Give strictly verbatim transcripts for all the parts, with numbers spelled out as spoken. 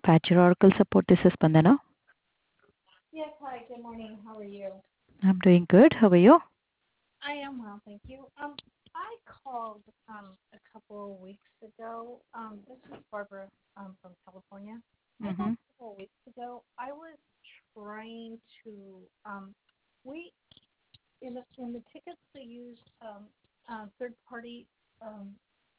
Patcher Oracle Support. This is Spandana. Yes, hi, good morning. How are you? I'm doing good. How are you? I am well, thank you. Um, I called um a couple of weeks ago. Um, this is Barbara um from California. I called Mm-hmm. a couple of weeks ago. I was trying to um we in the in the tickets they use um uh, third party um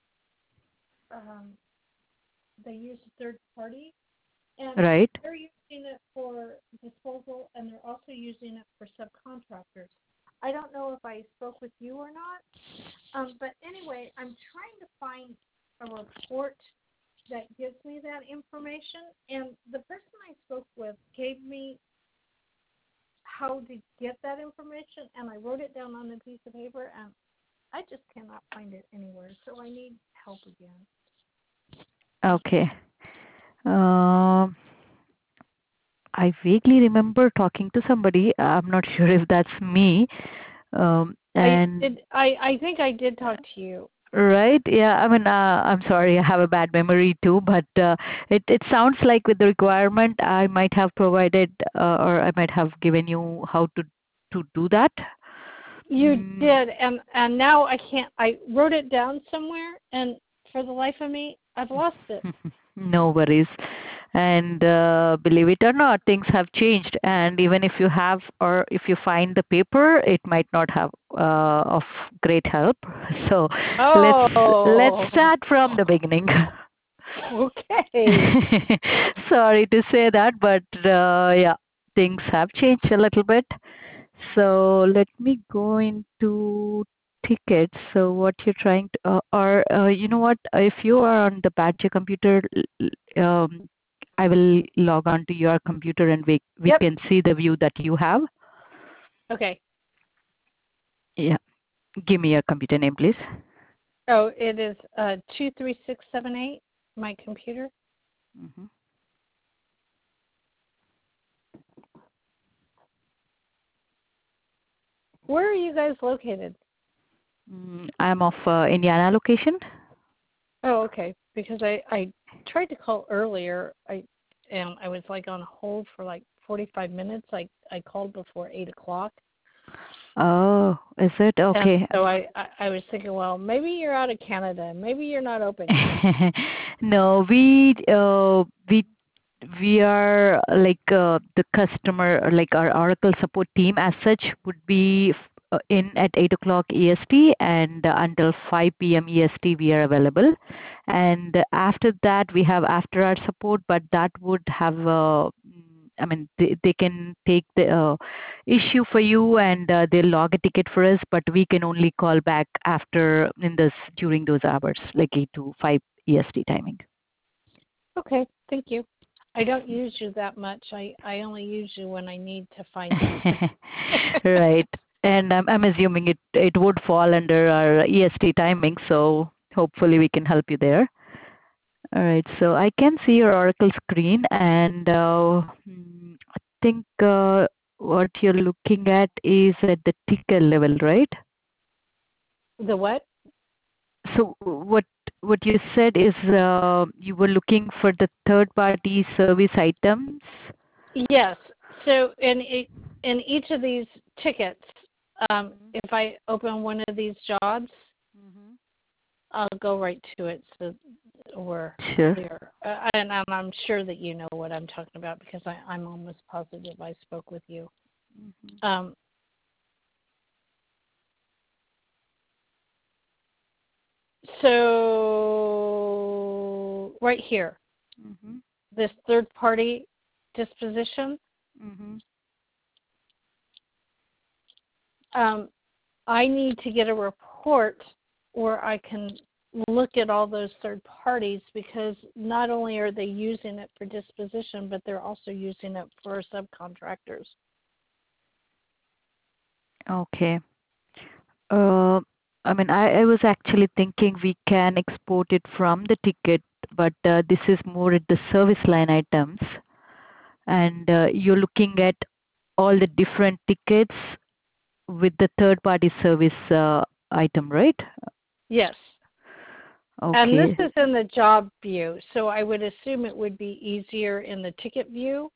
um they use third party and Right. they're using it for disposal and they're also using it for subcontractors. I don't know if I spoke with you or not, um, but anyway, I'm trying to find a report that gives me that information. And the person I spoke with gave me how to get that information, and I wrote it down on a piece of paper, and I just cannot find it anywhere. So I need help again. Okay. Um, I vaguely remember talking to somebody. I'm not sure if that's me. Um, I and did. I I think I did talk to you. right. Yeah. I mean, uh, I'm sorry. I have a bad memory too, but uh, it it sounds like with the requirement, I might have provided uh, or I might have given you how to to do that. You Mm. did, and and now I can't. I wrote it down somewhere, and for the life of me, I've lost it. No worries. And uh, believe it or not, things have changed. And even if you have or if you find the paper, it might not have uh, of great help. So let's let's Oh, start from the beginning. okay. Sorry to say that, but uh, yeah, things have changed a little bit. So let me go into tickets. So what you're trying to, uh, or uh, you know what? If you are on the Badger computer, l- l- um, I will log on to your computer and we we Yep. can see the view that you have. Okay. Yeah. Give me your computer name, please. Oh, it is uh two three six seven eight. My computer. hmm Where are you guys located? Mm, I'm of uh, Indiana location. Oh, okay. Because I I tried to call earlier. I and I was like on hold for like forty five minutes. I I called before eight o'clock. Oh, is it And okay? so I, I, I was thinking, well, maybe you're out of Canada. Maybe you're not open yet. No, we uh, we we are like uh, the customer, like our Oracle support team as such would be uh, in at eight o'clock E S T and uh, until five p m E S T we are available. And after that we have after our support, but that would have, uh, mm, I mean, they, they can take the uh, issue for you and uh, they'll log a ticket for us, but we can only call back after in this during those hours, like eight to five E S T timing. Okay, thank you. I don't use you that much. I, I only use you when I need to find something. Right. And I'm I'm assuming it it would fall under our E S T timing, so hopefully we can help you there. All right. So I can see your Oracle screen, and uh, mm, I think uh, what you're looking at is at the ticker level, right? The what? So what what you said is uh, you were looking for the third-party service items. Yes. So in e- in each of these tickets, um, if I open one of these jobs, Mm-hmm. I'll go right to it so we're Sure. clear. Uh, and I'm, I'm sure that you know what I'm talking about because I, I'm almost positive I spoke with you. Mm-hmm. Um, so right here, Mm-hmm. this third party disposition, Mm-hmm. um, I need to get a report where I can look at all those third parties because not only are they using it for disposition, but they're also using it for subcontractors. Okay. Uh, I mean, I, I was actually thinking we can export it from the ticket, but uh, this is more at the service line items. And uh, you're looking at all the different tickets with the third party service uh, item, right? Yes. And this Okay. is in the job view, so I would assume it would be easier in the ticket view.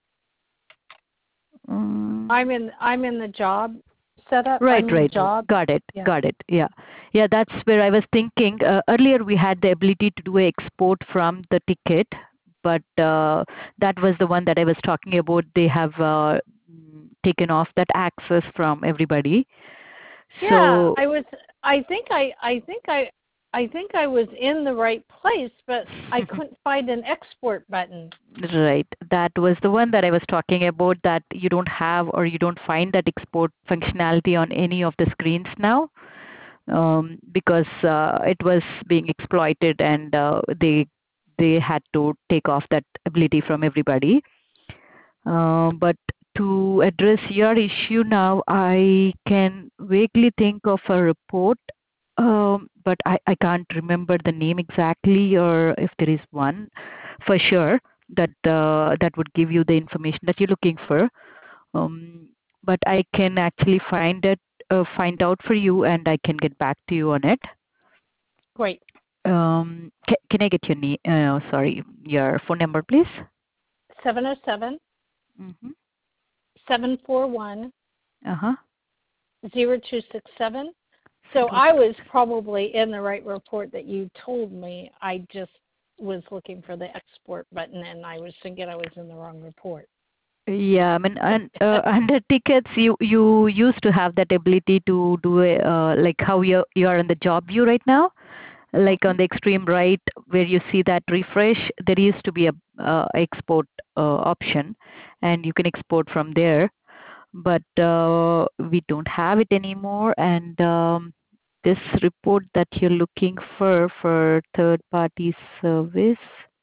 Mm. I'm in I'm in the job setup. Right, I'm in right. job. Got it. Yeah. Got it. Yeah. Yeah, that's where I was thinking. Uh, earlier we had the ability to do a export from the ticket, but uh, that was the one that I was talking about. They have uh, mm, taken off that access from everybody. Yeah, So, I was I think I I think I I think I was in the right place, but I couldn't find an export button. right, that was the one that I was talking about, that you don't have or you don't find that export functionality on any of the screens now. Um, because uh, it was being exploited and uh, they they had to take off that ability from everybody. Uh, but to address your issue now, I can vaguely think of a report, um, but I, I can't remember the name exactly, or if there is one for sure that uh, that would give you the information that you're looking for. Um, but I can actually find it, uh, find out for you, and I can get back to you on it. Great. Um, ca- can I get your name? Uh, sorry, your phone number, please. seven oh seven, Mm-hmm. seven four one, Uh huh. zero two six seven. So Zero I two was probably in the right report that you told me. I just was looking for the export button, and I was thinking I was in the wrong report. Yeah, I mean, and uh, under tickets, you you used to have that ability to do a, uh, like how you you are in the job view right now, like on Mhm. the extreme right where you see that refresh. There used to be a uh, export uh, option, and you can export from there. But uh, we don't have it anymore. And um, this report that you're looking for for third party service.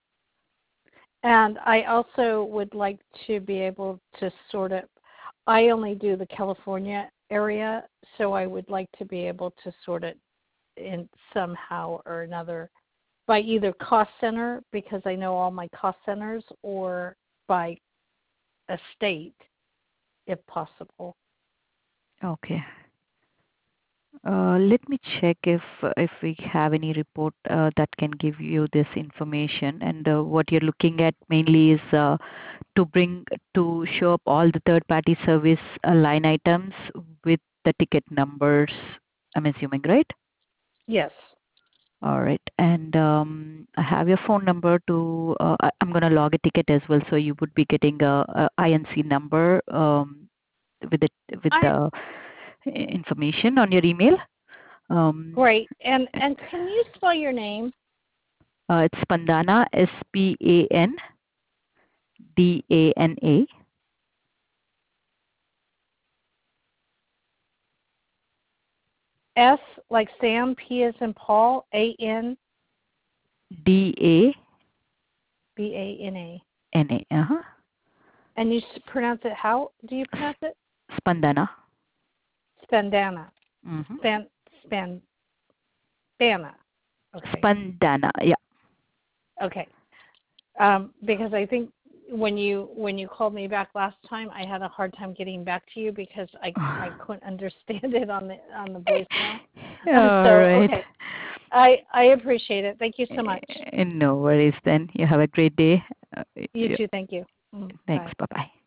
And I also would like to be able to sort it. I only do the California area, so I would like to be able to sort it in somehow or another by either cost center, because I know all my cost centers, or by a state, if possible. Okay. Uh, let me check if if we have any report uh, that can give you this information. And uh, what you're looking at mainly is uh, to bring to show up all the third-party service uh, line items with the ticket numbers. I'm assuming, right? Yes. All right. And um, I have your phone number to. Uh, I, I'm gonna log a ticket as well, so you would be getting a, a I N C number um, with the with I the information on your email. Um, great. And and can you spell your name? Uh, it's Spandana, S P A N D A N A, S like Sam, P as in Paul, A N D A B A N A. N A. Uh-huh. And you s- pronounce it how do you pronounce it? Spandana. Spandana. Mm-hmm. Span span Spana. Okay. Spandana, yeah. Okay. Um, because I think when you when you called me back last time, I had a hard time getting back to you because I I couldn't understand it on the on the voicemail. Uh, All so right. okay, I I appreciate it. Thank you so much. Eh, No worries then. You have a great day. Uh, You yeah. too. Thank you. Mm, Thanks. bye. Bye-bye.